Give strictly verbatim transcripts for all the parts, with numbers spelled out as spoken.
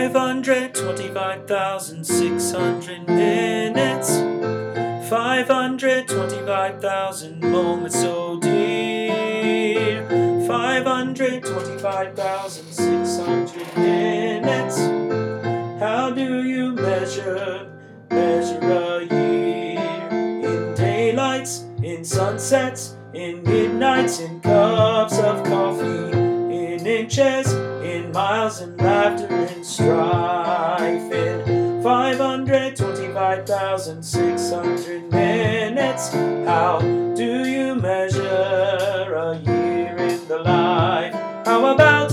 five hundred twenty-five thousand six hundred minutes, five hundred twenty-five thousand moments so dear, five hundred twenty-five thousand six hundred minutes. How do you measure, measure a year? In daylights, in sunsets, in midnights, in cups of coffee, in inches, in miles, and laughter, and strife. In five hundred twenty-five thousand six hundred minutes, how do you measure a year in the life? How about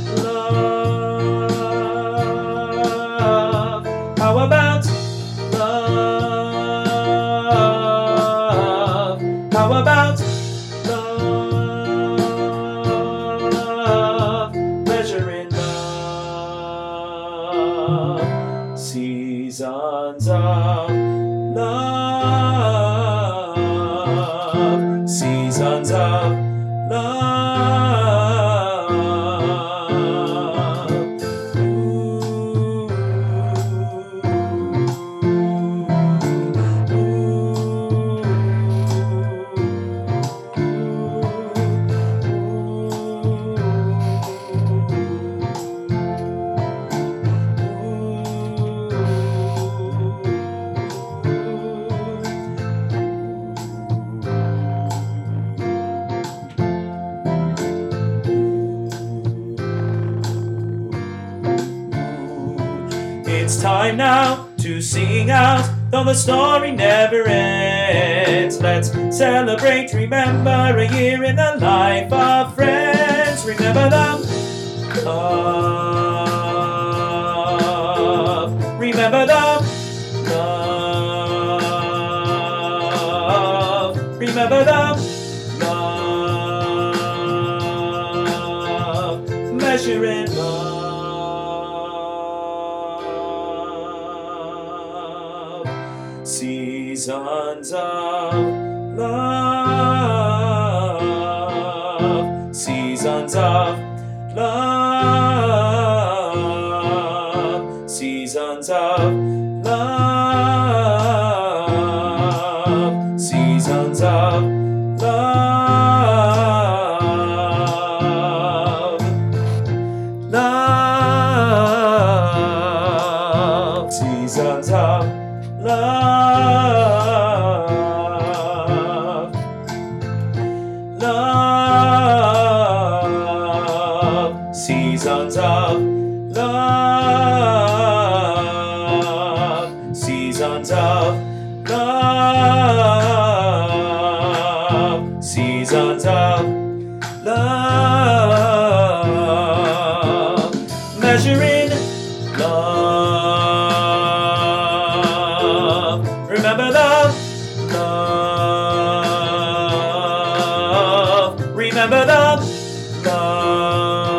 love? How about love? How about love? Measuring love. Seasons of love. Seasons of love. Ooh, it's time now to sing out, though the story never ends. Let's celebrate, remember a year in the life of friends. Remember the love. Remember the love. Remember the love. Measuring love. Seasons of love. Seasons of love. Seasons of love. Seasons of love. Love. Seasons of love, love, seasons of love, seasons of love, seasons of love, measuring love. Remember the love. Remember the love.